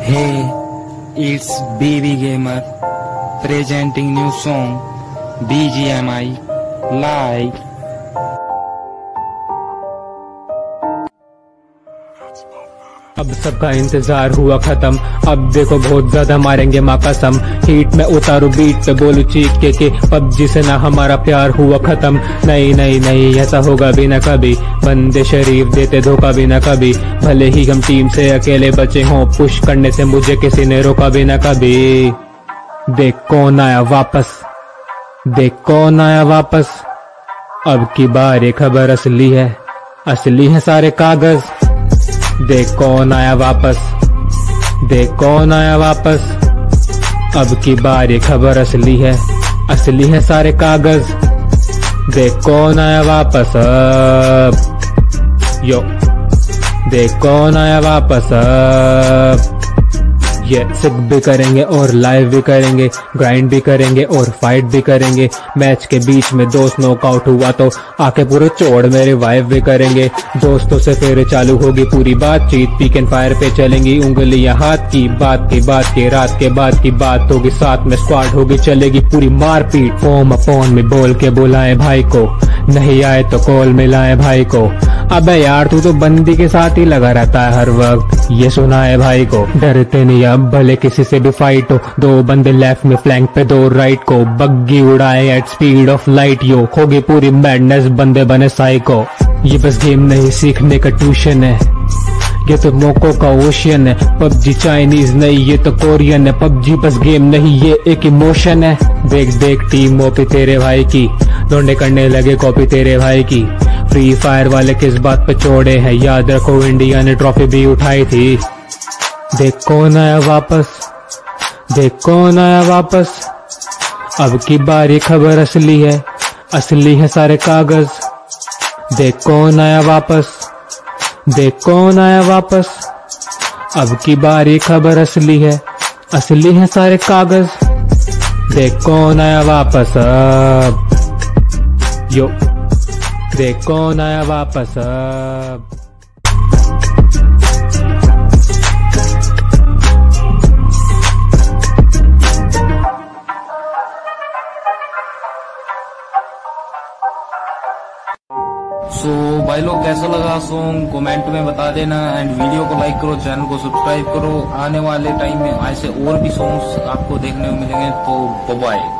Hey, it's BB Gamer presenting new song BGMI like. अब सबका इंतजार हुआ खत्म, अब देखो बहुत ज्यादा मारेंगे माँ कसम। हीट में उतारू बीट पे बोलू चीख के पबजी से ना हमारा प्यार हुआ खत्म। नहीं नहीं नहीं ऐसा होगा भी ना कभी, बंदे शरीफ देते धोखा भी ना कभी। भले ही हम टीम से अकेले बचे हों, पुश करने से मुझे किसी ने रोका भी ना कभी। देख कौन आया वापस, देख कौन आया वापस। अब की बार ये खबर असली है, असली है सारे कागज। देख कौन आया वापस, देख कौन आया वापस। अब की बार ये खबर असली है, असली है सारे कागज। देख कौन आया वापस अब, यो देख कौन आया वापस अब। ये सिक भी करेंगे और लाइव भी करेंगे, ग्राइंड भी करेंगे और फाइट भी करेंगे। मैच के बीच में दोस्त नॉकआउट हुआ तो आके पूरे चोड़ में रिवाइव भी करेंगे। दोस्तों से फिर चालू होगी पूरी बातचीत, पीक एंड फायर पे चलेंगी उंगलियां हाथ की। बात की बात के रात के बाद की बात होगी, साथ में स्क्वाड होगी, चलेगी पूरी मारपीट। फोम अपॉन में बोल के बुलाए भाई को, नहीं आए तो कॉल मिलाए भाई को। अबे यार तू तो बंदी के साथ ही लगा रहता है हर वक्त, ये सुना है भाई को। डरते नहीं अब भले किसी से भी फाइट हो, दो बंदे लेफ्ट में फ्लैंक पे दो राइट को। बग्गी उड़ाए एट स्पीड ऑफ लाइट, यो होगी पूरी मैडनेस, बंदे बने साइको। ये बस गेम नहीं सीखने का ट्यूशन है, ये तो मौकों का ओशियन है। पबजी चाइनीज नहीं ये तो कोरियन है, पबजी बस गेम नहीं ये एक इमोशन है। देख देख टीम ओपी तेरे भाई की, लौंडे करने लगे कॉपी तेरे भाई की। फ्री फायर वाले किस बात पे चोड़े हैं, याद रखो इंडिया ने ट्रॉफी भी उठाई थी। देख कौन आया वापस, देख कौन आया वापस। अब की बार ये खबर असली है, असली है सारे कागज। देख कौन आया वापस, देख कौन आया वापस। अब की बार ये खबर असली है, असली है सारे कागज। देख कौन आया वापस अब, यो देख कौन आया वापस अब। सो भाई लोग कैसा लगा सॉन्ग कमेंट में बता देना, एंड वीडियो को लाइक करो, चैनल को सब्सक्राइब करो। आने वाले टाइम में ऐसे और भी सॉन्ग्स आपको देखने को मिलेंगे, तो बाय बाय।